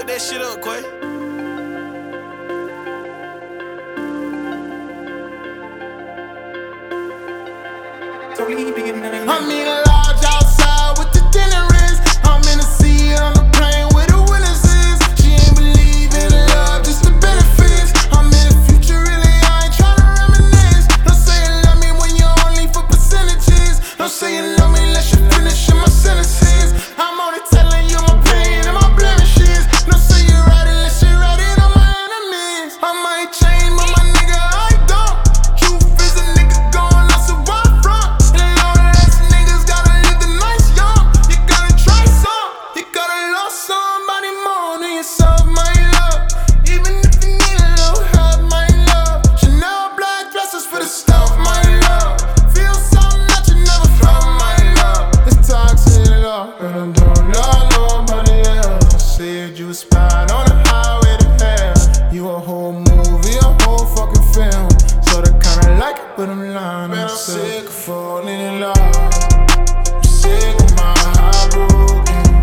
Fuck that shit up, Quay. I'm in a lodge outside with the dinner is. I'm in the sea on the plane where the winners is. She ain't believe in love, just the benefits. I'm in the future, really, I ain't tryna reminisce. Don't say you love me when you're only for percentages. Don't say you love me unless you finish in my sentences. I'm only telling you my pain and my blemishes. Don't say you right unless you right it on my enemies. I might change, but my nigga, I don't. Truth is a nigga going out, so I front. Somebody more than yourself, my love. Even if you need a little help, my love. Chanel black dresses for the stuff, my love. Feel something that you never felt, my love. It's toxic love, and I don't love nobody else. Said you spied on the highway to hell. You a whole movie, a whole fucking film. So they kinda like it, but I'm lying. Man, I'm sick of falling in love. I'm sick of my heart broken.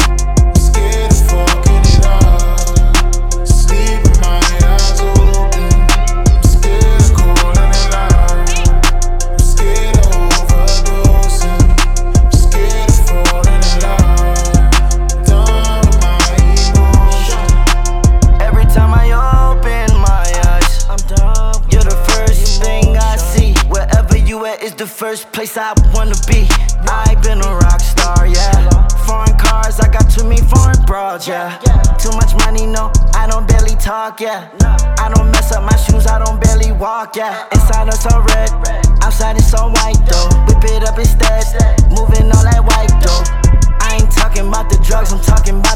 The first place I wanna be. I been a rock star, yeah. Foreign cars, I got too many foreign broads, yeah. Too much money, no, I don't barely talk, yeah. I don't mess up my shoes, I don't barely walk, yeah. Inside us all red, outside it's all white though. Whip it up instead, moving all that white though. I ain't talking about the drugs, I'm talking about